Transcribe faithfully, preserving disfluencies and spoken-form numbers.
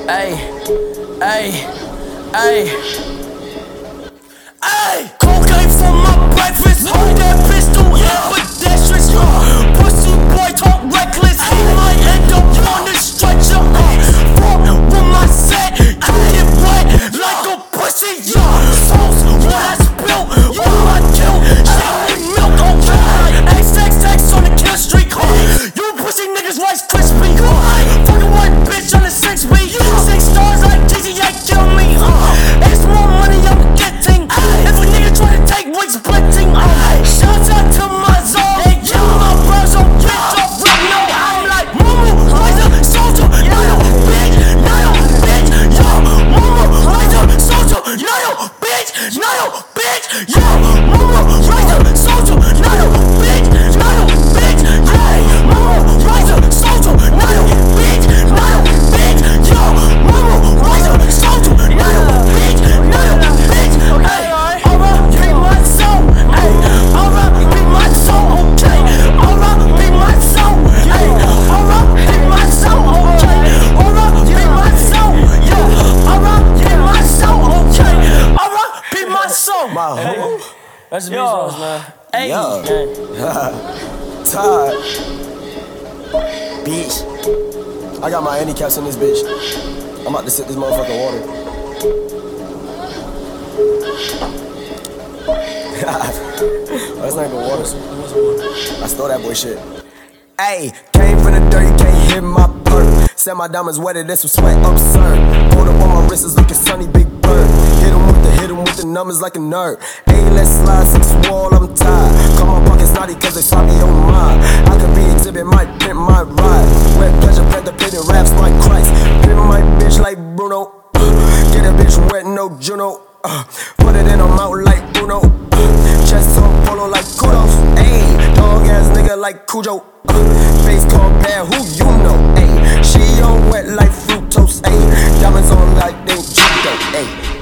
Ay, ay, ay, ay. Cocaine for my breakfast. Hold that pistol, yeah, pedestrians. Uh, pussy boy talk reckless. He might end up on the stretcher. Uh, fuck with my set, you get wet like a pussy. Yeah, sauce what I spill, what I kill. Shit need milk, okay. X X X on the kill streak. Uh, you pussy niggas Rice Krispie. Uh, fucking white bitch on the six B. Six stars like G T A kill me. Uh, it's more money I'm getting. If a nigga try to take we splitting. Uh, shout out to my zone. Hey, yo, my bros on bitch off right now. I'm like Mumu, Laser, Soldier, Nayo, bitch, Nayo, bitch, yo, Mumu, Laser, Soldier, Nayo, bitch, Nayo, bitch, yo, Mumu, Laser, Soldier, Nayo, bitch, Nayo, bitch, hey, Mumu, Laser, Soldier, Nayo, bitch, Nayo, bitch, yo, Mumu, Laser, Soldier, Nayo, bitch, Nayo, bitch, hey, alright, be my soul, hey, alright, be my soul, okay, alright, be my soul, hey, alright, be my soul, okay, alright, be my soul, yeah, alright, be my soul, okay, alright, be my soul. My who? That's the music, man. Hey, Yo. hey. Todd. Bitch. I got my handicaps in this bitch. I'm about to sip this motherfucking water. Oh, that's not even water. I stole that boy shit. Ayy, came from the dirt, you can't hit my perk. Said my diamonds wetter than some sweat, absurd. Pulled up on my wrist, it's looking sunny, big bird. Hit him with the, hit him with the numbers like a nerd. Ayy, let's slide six wall, I'm tired. Call my pockets naughty cause they saw me on mine. I could be exhibit, might pimp my ride. Wet pleasure, pet the pit and raps like Christ. Pimp my bitch like Bruno. Uh, get a bitch wet, no Juno. Uh, put it in her mouth like Bruno. Uh, chest on polo like kudos. Ayy, dog ass nigga like Cujo. Uh, face called bad, who you know? Ayy, she on wet like fructose. Ayy, diamonds on like they judo. Ayy.